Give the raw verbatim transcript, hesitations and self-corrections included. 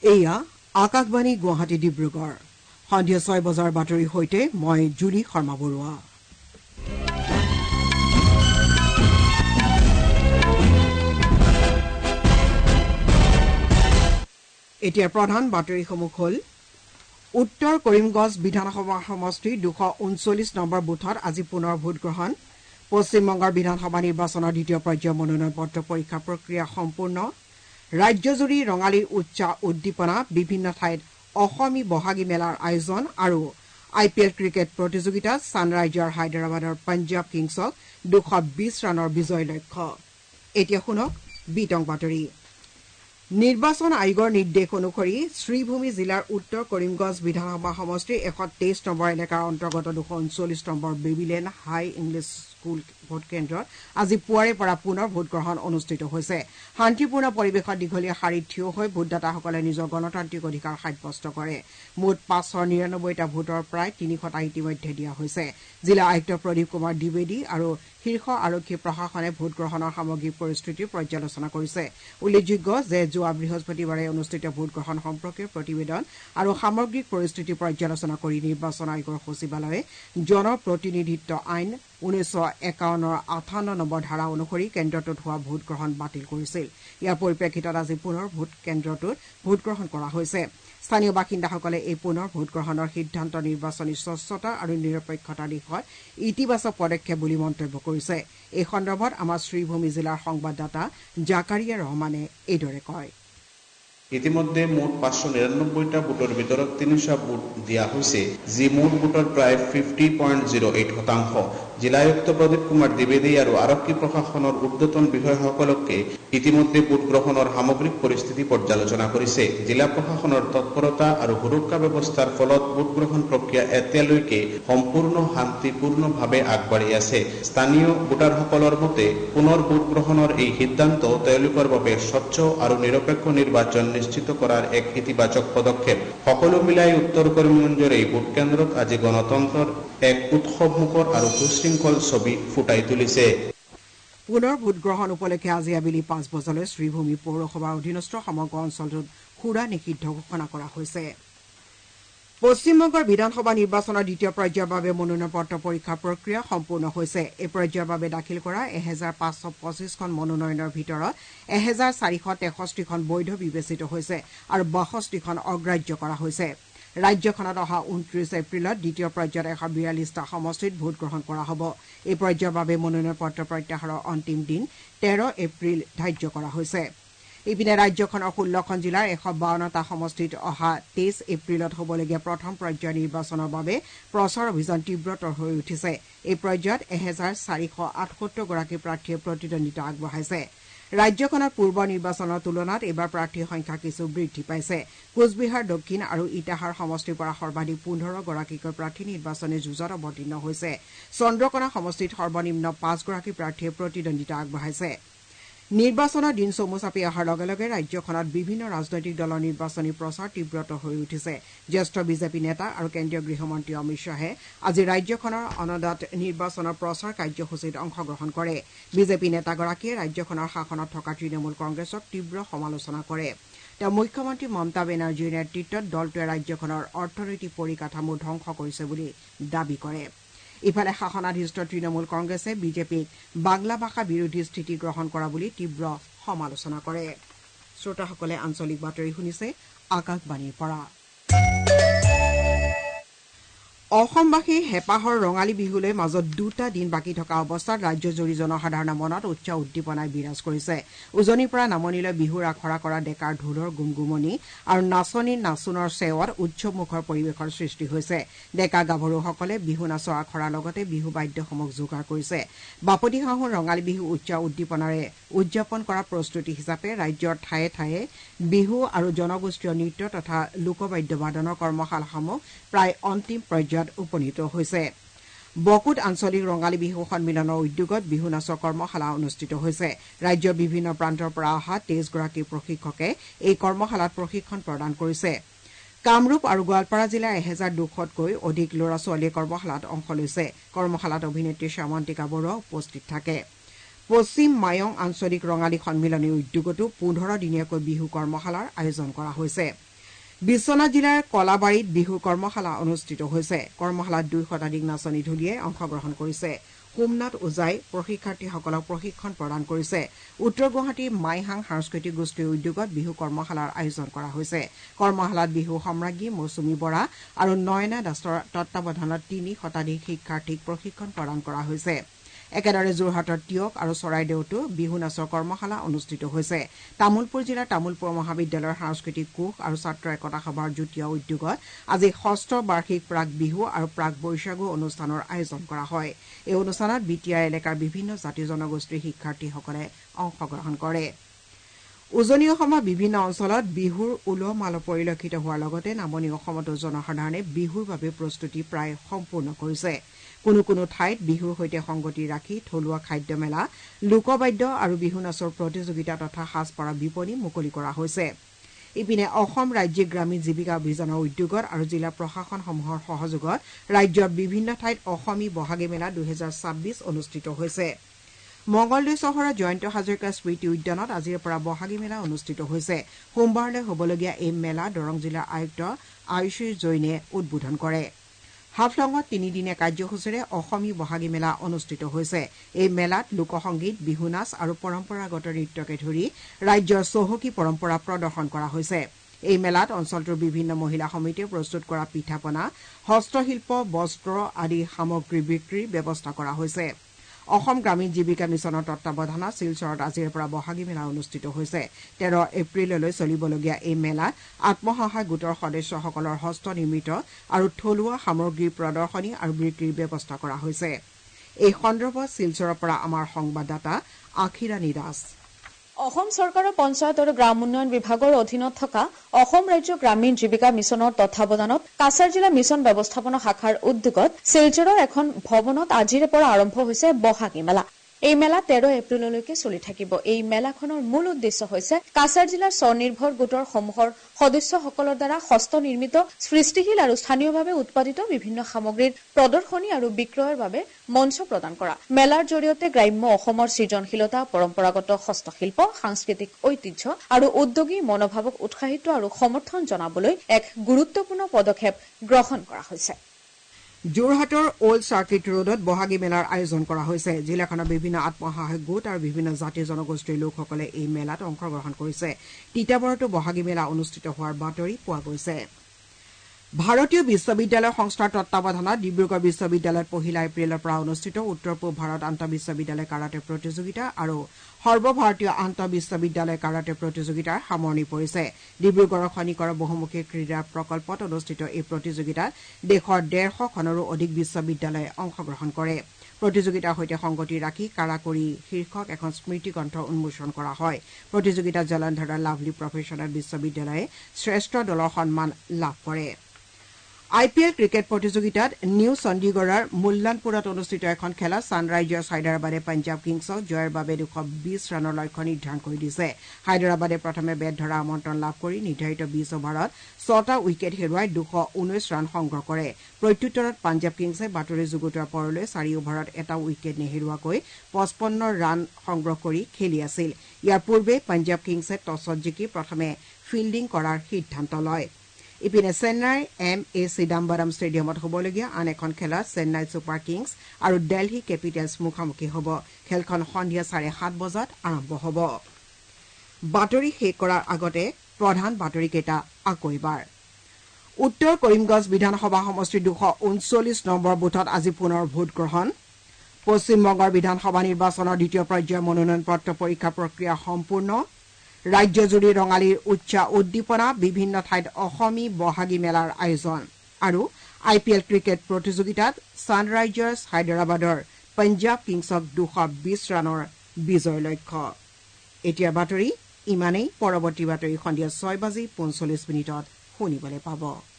এয়া আকাশবাণী গুৱাহাটী ডিব্ৰুগড় সন্ধিয়া ছয় বজাৰ বাতৰিৰ সৈতে মই জুলি শৰ্মা বৰুৱা। এতিয়া প্ৰধান বাতৰিসমূহ হ'ল উত্তৰ কৰিমগঞ্জ বিধানসভা সমষ্টিৰ দুশ ঊনচল্লিছ নম্বৰ বুথত আজি পুনৰ ভোটগ্ৰহণ। পশ্চিমবংগৰ বিধানসভা নিৰ্বাচনৰ দ্বিতীয় পৰ্যায়ৰ মনোনয়ন পত্ৰ পৰীক্ষা প্ৰক্ৰিয়া সম্পূৰ্ণ। ৰাজ্যজুৰি ৰঙালীৰ উৎসাহ উদ্দীপনা, বিভিন্ন ঠাইত অসমী বহাগী মেলাৰ আয়োজন আৰু আই পি এল ক্ৰিকেট প্ৰতিযোগিতাত ছানৰাইজাৰ হায়দৰাবাদৰ পঞ্জাৱ কিংছক দুশ বিশ ৰানৰ বিজয় লক্ষ্য। এতিয়া শুনক বিতং বাতৰি। নিৰ্বাচন আয়োগৰ নিৰ্দেশ অনুসৰি শ্ৰীভূমি জিলাৰ উত্তৰ কৰিমগঞ্জ বিধানসভা সমষ্টিৰ এশ তেইছ নম্বৰ এলেকাৰ অন্তৰ্গত দুশ ঊনচল্লিছ number Babyland high English school ভোটকেন্দ্ৰত আজি পুৱাৰে পৰা পুনৰ ভোটগ্ৰহণ অনুষ্ঠিত হৈছে। শান্তিপূৰ্ণ পৰিৱেশত দীঘলীয়া শাৰীত থিয় হৈ ভোটদাতাসকলে নিজৰ গণতান্ত্ৰিক অধিকাৰ সাব্যস্ত কৰে। মুঠ পাঁচশ নিৰানব্বৈটা ভোটৰ প্ৰায় তিনিশটা ইতিমধ্যে দিয়া হৈছে। জিলা আয়ুক্ত প্ৰদীপ কুমাৰ দ্বিবেদী আৰু শীৰ্ষ আৰক্ষী প্ৰশাসনে ভোটগ্ৰহণৰ সামগ্ৰিক পৰিস্থিতিৰ পৰ্যালোচনা কৰিছে। উল্লেখযোগ্য যে যোৱা বৃহস্পতিবাৰে অনুষ্ঠিত ভোটগ্ৰহণ সম্পৰ্কীয় প্ৰতিবেদন আৰু সামগ্ৰিক পৰিস্থিতি পৰ্যালোচনা কৰি নিৰ্বাচন আয়োগৰ সচিবালয়ে জনপ্ৰতিনিধিত্ব আইন ঊনৈছশ একাৱন্নৰ আঠাৱন্ন নম্বৰ ধাৰা অনুসৰি কেন্দ্ৰটোত হোৱা ভোটগ্ৰহণ বাতিল কৰিছিল। ইয়াৰ পৰিপ্ৰেক্ষিতত আজি পুনৰ ভোট কেন্দ্ৰটোত ভোটগ্ৰহণ কৰা হৈছে। স্থানীয় বাসিন্দাসকলে এই পুনৰ ভোটগ্ৰহণৰ সিদ্ধান্ত নিৰ্বাচনী স্বচ্ছতা আৰু নিৰপেক্ষতাৰ দিশত ইতিবাচক পদক্ষেপ বুলি মন্তব্য কৰিছে। এই সন্দৰ্ভত আমাৰ শ্ৰীভূমি জিলাৰ সংবাদদাতা জাকাৰিয়া ৰহমানে এইদৰে কয়। ইতিমধ্যে মুঠ পাঁচশ নিৰানব্বৈটা ভোটৰ ভিতৰত তিনিশ ভোট দিয়া হৈছে, যি মুঠ ভোটৰ প্ৰায় ফিফটি পইণ্ট জিৰ' এইট শতাংশ। জিলা আয়ুক্ত প্ৰদীপ কুমাৰ দ্বিবেদী আৰু আৰক্ষী প্ৰশাসনৰ ঊৰ্ধ্বতন বিষয়াসকলকে ইতিমধ্যে ভোটগ্ৰহণৰ সামগ্ৰিক পৰিস্থিতি পৰ্যালোচনা কৰিছে। জিলা প্ৰশাসনৰ তৎপৰতা আৰু সুৰক্ষা ব্যৱস্থাৰ ফলত ভোটগ্ৰহণ প্ৰক্ৰিয়া এতিয়ালৈকে সম্পূৰ্ণ শান্তিপূৰ্ণভাৱে আগবাঢ়ি আছে। স্থানীয় ভোটাৰসকলৰ মতে পুনৰ ভোটগ্ৰহণৰ এই সিদ্ধান্ত তেওঁলোকৰ বাবে স্বচ্ছ আৰু নিৰপেক্ষ নিৰ্বাচন নিশ্চিত কৰাৰ এক ইতিবাচক পদক্ষেপ। সকলো মিলাই উত্তৰ কৰিমগঞ্জৰ এই ভোটকেন্দ্ৰত আজি গণতন্ত্ৰৰ এক উৎসৱমুখৰ আৰু সুশৃংখল ছবি ফুটাই তুলিছে। পুনৰ ভোটগ্ৰহণ উপলক্ষে আজি আবেলি পাঁচ বজালৈ শ্ৰীভূমি পৌৰসভাৰ অধীনস্থ সমগ্ৰ অঞ্চলটোত সুৰা নিষিদ্ধ ঘোষণা কৰা হৈছে। পশ্চিমবংগৰ বিধানসভা নিৰ্বাচনৰ দ্বিতীয় পৰ্যায়ৰ বাবে মনোনয়ন পত্ৰ পৰীক্ষাৰ প্ৰক্ৰিয়া সম্পূৰ্ণ হৈছে। এই পৰ্যায়ৰ বাবে দাখিল কৰা এহেজাৰ পাঁচশ পঁচিছখন মনোনয়নৰ ভিতৰত এহেজাৰ চাৰিশ তেষষ্ঠিখন বৈধ বিবেচিত হৈছে আৰু বাষষ্ঠিখন অগ্ৰাহ্য কৰা হৈছে। ৰাজ্যখনত অহা ঊনত্ৰিছ এপ্ৰিলত দ্বিতীয় পৰ্যায়ত এশ বিয়াল্লিছটা সমষ্টিত ভোটগ্ৰহণ কৰা হ'ব। এই পৰ্যায়ৰ বাবে মনোনয়ন পত্ৰ প্ৰত্যাহাৰৰ অন্তিম দিন তেৰ এপ্ৰিল ধাৰ্য কৰা হৈছে। ইপিনে ৰাজ্যখনৰ ষোল্লখন জিলাৰ এশ বাৱন্নটা সমষ্টিত অহা তেইছ এপ্ৰিলত হ'বলগীয়া প্ৰথম পৰ্যায়ৰ নিৰ্বাচনৰ বাবে প্ৰচাৰ অভিযান তীব্ৰতৰ হৈ উঠিছে। এই পৰ্যায়ত এহেজাৰ চাৰিশ আঠসত্তৰ গৰাকী প্ৰাৰ্থীয়ে প্ৰতিদ্বন্দ্বিতা আগবঢ়াইছে। ৰাজ্যখনত পূৰ্ব নিৰ্বাচনৰ তুলনাত এইবাৰ প্ৰাৰ্থীৰ সংখ্যা কিছু বৃদ্ধি পাইছে। কোচবিহাৰ দক্ষিণ আৰু ইটাহাৰ সমষ্টিৰ পৰা সৰ্বাধিক পোন্ধৰ গৰাকীকৈ প্ৰাৰ্থী নিৰ্বাচনী যুঁজত অৱতীৰ্ণ হৈছে। চন্দ্ৰকোনা সমষ্টিত সৰ্বনিম্ন পাঁচগৰাকী প্ৰাৰ্থীয়ে প্ৰতিদ্বন্দ্বিতা আগবঢ়াইছে। নিৰ্বাচনৰ দিন চমু চাপি অহাৰ লগে লগে ৰাজ্যখনত বিভিন্ন ৰাজনৈতিক দলৰ নিৰ্বাচনী প্ৰচাৰ তীব্ৰতৰ হৈ উঠিছে। জ্যেষ্ঠ বিজেপি নেতা আৰু কেন্দ্ৰীয় গৃহমন্ত্ৰী অমিত শ্বাহে আজি ৰাজ্যখনৰ অনদাত নিৰ্বাচনৰ প্ৰচাৰ কাৰ্যসূচীত অংশগ্ৰহণ কৰে। বিজেপি নেতাগৰাকীয়ে ৰাজ্যখনৰ শাসনত থকা তৃণমূল কংগ্ৰেছক তীব্ৰ সমালোচনা কৰে। তেওঁ মুখ্যমন্ত্ৰী মমতা বেনাৰ্জীৰ নেতৃত্বত দলটোৱে ৰাজ্যখনৰ অৰ্থনৈতিক পৰিকাঠামো ধ্বংস কৰিছে বুলি দাবী কৰে। ইফালে শাসনাধীষ্ঠ তৃণমূল কংগ্ৰেছে বিজেপিক বাংলা ভাষা বিৰোধী স্থিতি গ্ৰহণ কৰা বুলি তীব্ৰ সমালোচনা কৰে। শ্ৰোতাসকলে আঞ্চলিক বাতৰি শুনিছে আকাশবাণীৰ পৰা। অসমবাসীৰ হেঁপাহৰ ৰঙালী বিহুলৈ মাজত দুটা দিন বাকী থকা অৱস্থাত ৰাজ্যজুৰি জনসাধাৰণৰ মনত উৎসাহ উদ্দীপনাই বিৰাজ কৰিছে। উজনিৰ পৰা নামনিলৈ বিহুৰ আখৰা কৰা ডেকাৰ ঢোলৰ গুমগুমনি আৰু নাচনী নাচোনৰ চেৱত উৎসৱমুখৰ পৰিৱেশৰ সৃষ্টি হৈছে। ডেকা গাভৰুসকলে বিহু নাচৰ আখৰাৰ লগতে বিহু বাদ্যসমূহ যোগাৰ কৰিছে। বাপতিসাহোন ৰঙালী বিহু উৎসাহ উদ্দীপনাৰে উদযাপন কৰাৰ প্ৰস্তুতি হিচাপে ৰাজ্যৰ ঠায়ে ঠায়ে বিহু আৰু জনগোষ্ঠীয় নৃত্য তথা লোকবাদ্য বাদনৰ কৰ্মশালাসমূহ প্ৰায় অন্তিম পৰ্যায়ত উপনীত হৈছে। বকুত আঞ্চলিক ৰঙালী বিহু সন্মিলনৰ উদ্যোগত বিহু নাচৰ কৰ্মশালা অনুষ্ঠিত হৈছে। ৰাজ্যৰ বিভিন্ন প্ৰান্তৰ পৰা অহা তেইছগৰাকী প্ৰশিক্ষকে এই কৰ্মশালাত প্ৰশিক্ষণ প্ৰদান কৰিছে। কামৰূপ আৰু গোৱালপাৰা জিলাৰ এহেজাৰ দুশতকৈ অধিক ল'ৰা ছোৱালীয়ে কৰ্মশালাত অংশ লৈছে। কৰ্মশালাত অভিনেত্ৰী শ্যামন্তিকা বৰুৱা উপস্থিত থাকে। পশ্চিম মায়ং আঞ্চলিক ৰঙালী সন্মিলনীৰ উদ্যোগতো পোন্ধৰ দিনীয়াকৈ বিহু কৰ্মশালাৰ আয়োজন কৰা হৈছে। বিশ্বনাথ জিলাৰ কলাবাৰীত বিহু কৰ্মশালা অনুষ্ঠিত হৈছে। কৰ্মশালাত দুই শতাধিক নাচনী ঢুলীয়াই অংশগ্ৰহণ কৰিছে। সোমনাথ ওজাই প্ৰশিক্ষাৰ্থীসকলক প্ৰশিক্ষণ প্ৰদান কৰিছে। উত্তৰ গুৱাহাটীৰ মাইহাং সাংস্কৃতিক গোষ্ঠীৰ উদ্যোগত বিহু কৰ্মশালাৰ আয়োজন কৰা হৈছে। কৰ্মশালাত বিহু সম্ৰাজ্ঞী মৌচুমী বৰা আৰু নয়না দাসৰ তত্বাৱধানত তিনি শতাধিক শিক্ষাৰ্থীক প্ৰশিক্ষণ প্ৰদান কৰা হৈছে। একেদৰে যোৰহাটৰ টিয়ক আৰু চৰাইদেউতো বিহু নাচৰ কৰ্মশালা অনুষ্ঠিত হৈছে। তামুলপুৰ জিলাৰ তামুলপুৰ মহাবিদ্যালয়ৰ সাংস্কৃতিক কোষ আৰু ছাত্ৰ একতা সভাৰ যুটীয়া উদ্যোগত আজি ষষ্ঠ বাৰ্ষিক প্ৰাক বিহু আৰু প্ৰাক বৈশাগু অনুষ্ঠানৰ আয়োজন কৰা হয়। এই অনুষ্ঠানত বি টি আই এলেকাৰ বিভিন্ন জাতি জনগোষ্ঠীৰ শিক্ষাৰ্থীসকলে অংশগ্ৰহণ কৰে। উজনি অসমৰ বিভিন্ন অঞ্চলত বিহুৰ উলহ মালহ পৰিলক্ষিত হোৱাৰ লগতে নামনি অসমতো জনসাধাৰণে বিহুৰ বাবে প্ৰস্তুতি প্ৰায় সম্পূৰ্ণ কৰিছে। কোনো কোনো ঠাইত বিহুৰ সৈতে সংগতি ৰাখি থলুৱা খাদ্য মেলা, লোকবাদ্য আৰু বিহু নাচৰ প্ৰতিযোগিতা তথা সাজপাৰৰ বিপণী মুকলি কৰা হৈছে। ইপিনে অসম ৰাজ্যিক গ্ৰামীণ জীৱিকা অভিযানৰ উদ্যোগত আৰু জিলা প্ৰশাসনসমূহৰ সহযোগত ৰাজ্যৰ বিভিন্ন ঠাইত অসমী বহাগী মেলা দুহেজাৰ ছাব্বিছ অনুষ্ঠিত হৈছে। মঙলদৈ চহৰৰ জয়ন্ত হাজৰিকা স্মৃতি উদ্যানত আজিৰে পৰা বহাগী মেলা অনুষ্ঠিত হৈছে। সোমবাৰলৈ হ'বলগীয়া এই মেলা দৰং জিলাৰ আয়ুক্ত আয়ুষী জৈনে উদ্বোধন কৰে। হাফলঙত তিনিদিনীয়া কাৰ্যসূচীৰে অসমী বহাগী মেলা অনুষ্ঠিত হৈছে। এই মেলাত লোকসংগীত, বিহু নাচ আৰু পৰম্পৰাগত নৃত্যকে ধৰি ৰাজ্যৰ চহকী পৰম্পৰা প্ৰদৰ্শন কৰা হৈছে। এই মেলাত অঞ্চলটোৰ বিভিন্ন মহিলা সমিতিয়ে প্ৰস্তুত কৰা পিঠা পনা, হস্তশিল্প, বস্ত্ৰ আদি সামগ্ৰী বিক্ৰীৰ ব্যৱস্থা কৰা হৈছে। অসম গ্ৰামীণ জীৱিকা মিছনৰ তত্বাৱধানত শিলচৰত আজিৰে পৰা বহাগী মেলা অনুষ্ঠিত হৈছে। তেৰ এপ্ৰিললৈ চলিবলগীয়া এই মেলাত আত্মসহায়ক গোটৰ সদস্যসকলৰ হস্তনিৰ্মিত আৰু থলুৱা সামগ্ৰীৰ প্ৰদৰ্শনী আৰু বিক্ৰীৰ ব্যৱস্থা কৰা হৈছে। এই সন্দৰ্ভত শিলচৰৰ পৰা আমাৰ সংবাদদাতা আখিৰাণী দাস। অসম চৰকাৰৰ পঞ্চায়ত আৰু গ্ৰাম উন্নয়ন বিভাগৰ অধীনত থকা অসম ৰাজ্য গ্ৰামীণ জীৱিকা মিছনৰ তত্বাৱধানত কাছাৰ জিলা মিছন ব্যৱস্থাপনা শাখাৰ উদ্যোগত শিলচৰৰ এখন ভৱনত আজিৰে পৰা আৰম্ভ হৈছে বহাগী মেলা। এই মেলা তেৰ এপ্ৰিললৈকে চলি থাকিব। এই মেলাখনৰ মূল উদ্দেশ্য হৈছে কাছাৰ জিলাৰ স্বনিৰ্ভৰ গোটৰ সমূহৰ সদস্যসকলৰ দ্বাৰা হস্তনিৰ্মিত, সৃষ্টিশীল আৰু স্থানীয়ভাৱে উৎপাদিত বিভিন্ন সামগ্ৰীৰ প্ৰদৰ্শনী আৰু বিক্ৰয়ৰ বাবে মঞ্চ প্ৰদান কৰা। মেলাৰ জৰিয়তে গ্ৰাম্য অসমৰ সৃজনশীলতা, পৰম্পৰাগত হস্তশিল্প, সাংস্কৃতিক ঐতিহ্য আৰু উদ্যোগী মনোভাৱক উৎসাহিত আৰু সমৰ্থন জনাবলৈ এক গুৰুত্বপূৰ্ণ পদক্ষেপ গ্ৰহণ কৰা হৈছে। যোৰহাটৰ অল্ড চাৰ্কিট ৰোডত বহাগী মেলাৰ আয়োজন কৰা হৈছে। জিলাখনৰ বিভিন্ন আত্মসহায়ক গোট আৰু বিভিন্ন জাতি জনগোষ্ঠীৰ লোকসকলে এই মেলাত অংশগ্ৰহণ কৰিছে। তিতাবৰতো বহাগী মেলা অনুষ্ঠিত হোৱাৰ বাতৰি পোৱা গৈছে। ভাৰতীয় বিশ্ববিদ্যালয় সংস্থাৰ তত্বাৱধানত ডিব্ৰুগড় বিশ্ববিদ্যালয়ত পহিলা এপ্ৰিলৰ পৰা অনুষ্ঠিত উত্তৰ পূব ভাৰত আন্তঃ বিশ্ববিদ্যালয় কাৰাটে প্ৰতিযোগিতা আৰু সৰ্বভাৰতীয় আন্তঃ বিশ্ববিদ্যালয় কাৰাটে প্ৰতিযোগিতাৰ সামৰণি পৰিছে। ডিব্ৰুগড়ৰ খনিকৰ বহুমুখী ক্ৰীড়া প্ৰকল্পত অনুষ্ঠিত এই প্ৰতিযোগিতাত দেশৰ ডেৰশখনৰো অধিক বিশ্ববিদ্যালয়ে অংশগ্ৰহণ কৰে। প্ৰতিযোগিতাৰ সৈতে সংগতি ৰাখি কাৰাকৰি শীৰ্ষক এখন স্মৃতিগ্ৰন্থ উন্মোচন কৰা হয়। প্ৰতিযোগিতাত জলন্ধৰৰ লাভলী প্ৰফেচনেল বিশ্ববিদ্যালয়ে শ্ৰেষ্ঠ দলৰ সন্মান লাভ কৰে। আই পি এল ক্ৰিকেট প্ৰতিযোগিতাত নিউ চণ্ডীগড়ৰ মুল্লানপুৰত অনুষ্ঠিত এখন খেলত ছানৰাইজাৰ্ছ হায়দৰাবাদে পঞ্জাৱ কিংছক জয়ৰ বাবে দুশ বিশ ৰানৰ লক্ষ্য নিৰ্ধাৰণ কৰি দিছে। হায়দৰাবাদে প্ৰথমে বেট ধৰাৰ আমন্ত্ৰণ লাভ কৰি নিৰ্ধাৰিত বিশ অভাৰত ছটা উইকেট হেৰুৱাই দুশ ঊনৈশ ৰান সংগ্ৰহ কৰে। প্ৰত্যুত্তৰত পঞ্জাৱ কিংছে বাতৰি যুগুতোৱাৰ পৰলৈ চাৰি অভাৰত এটা উইকেট নেহেৰুৱাকৈ পঁচপন্ন ৰান সংগ্ৰহ কৰি খেলি আছিল। ইয়াৰ পূৰ্বে পঞ্জাৱ কিংছে টছত জিকি প্ৰথমে ফিল্ডিং কৰাৰ সিদ্ধান্ত লয়। ইপিনে চেন্নাইৰ এম এ চিদাম্বৰম ষ্টেডিয়ামত হ'বলগীয়া আন এখন খেলত চেন্নাই ছুপাৰ কিংছ আৰু দিল্লী কেপিটেলছ মুখামুখি হ'ব। খেলখন সন্ধিয়া চাৰে সাত বজাত আৰম্ভ হ'ব। বাতৰি শেষ কৰাৰ আগতে প্ৰধান বাতৰিকেইটা আকৌ এবাৰ। উত্তৰ কৰিমগঞ্জ বিধানসভা সমষ্টিৰ দুশ ঊনচল্লিছ নম্বৰ বুথত আজি পুনৰ ভোটগ্ৰহণ। পশ্চিমবংগৰ বিধানসভা নিৰ্বাচনৰ দ্বিতীয় পৰ্যায়ৰ মনোনয়ন পত্ৰ পৰীক্ষা প্ৰক্ৰিয়া সম্পূৰ্ণ। ৰাজ্যজুৰি ৰঙালীৰ উৎসাহ উদ্দীপনা, বিভিন্ন ঠাইত অসমী বহাগী মেলাৰ আয়োজন। আৰু আই পি এল ক্ৰিকেট প্ৰতিযোগিতাত ছানৰাইজাৰ্ছ হায়দৰাবাদৰ পঞ্জাৱ কিংছক দুশ বিশ ৰানৰ বিজয় লক্ষ্য। এতিয়া বাতৰি ইমানেই। পৰৱৰ্তী বাতৰি সন্ধিয়া ছয় বাজি পঞ্চল্লিছ মিনিটত শুনিবলৈ পাব।